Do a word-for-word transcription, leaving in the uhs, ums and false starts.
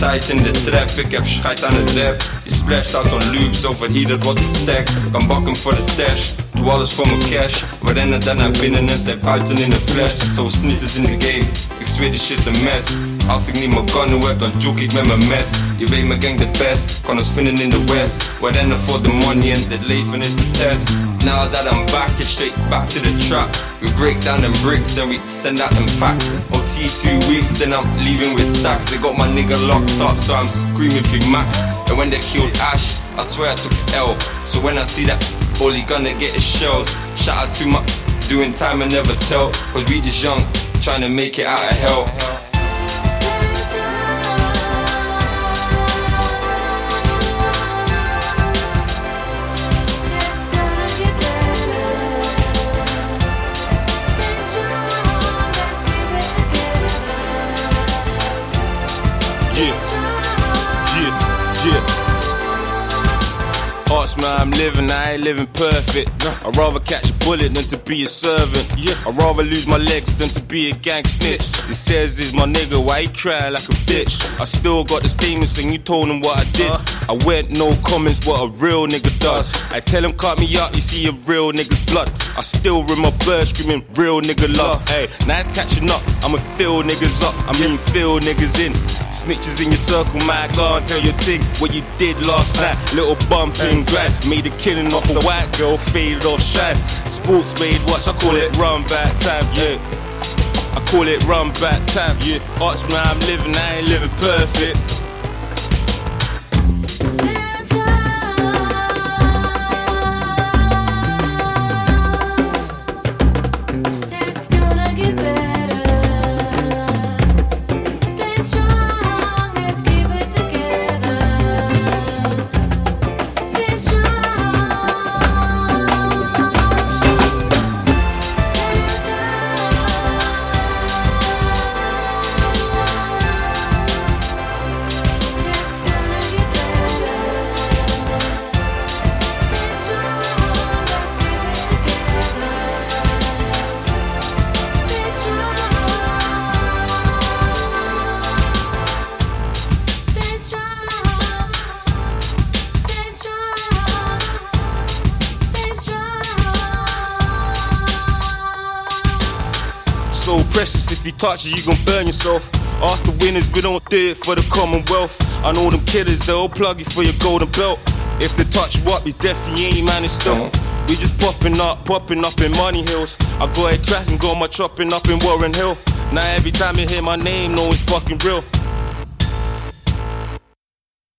tijd in de trap, ik heb scheid aan het rap. Je splasht out on loops, overheated wat ik stack. Kan bakken voor de stash, doe alles voor mijn cash. We rennen dan naar binnen en zijn buiten in de flash. Zoals snitches in de game, ik zweer die shit's een mess. Als ik niet mijn gun heb, dan joke ik met mijn mes. Je weet mijn gang de best, kan ons vinden in de west. We rennen voor de money en dit leven is de test. Now that I'm back, it's straight back to the trap. We break down them bricks and we send out them packs. O T two weeks, then I'm leaving with stacks. They got my nigga locked up, so I'm screaming for max. And when they killed Ash, I swear I took L. So when I see that, all he gonna get is shells. Shout out to my doing time and never tell. Cause we just young, trying to make it out of hell. Arts, man, I'm living, I ain't living perfect. I'd rather catch a bullet than to be a servant. I'd rather lose my legs than to be a gang snitch. He says he's my nigga, why he crying like a bitch? I still got the statements and you told him what I did. I went no comments, what a real nigga does. I tell him cut me up, you see a real nigga's blood. I still rim my bird screaming real nigga love. Hey, now it's catching up, I'ma fill niggas up. I mean fill niggas in. Snitches in your circle, my God, tell your thing what you did last night. Little bumping grind, made a killing off a white girl, faded off shine. Sports made watch, I call it run back time, yeah. I call it run back time, yeah. Arts, man, I'm living, I ain't living perfect. So precious, if you touch it, you gon' burn yourself. Ask the winners, we don't do it for the Commonwealth. I know them killers, they'll plug you for your golden belt. If they touch you up, you definitely ain't man still. We just popping up, popping up in Money Hills. I got it cracking, got my chopping up in Warren Hill. Now every time you hear my name, know it's fucking real.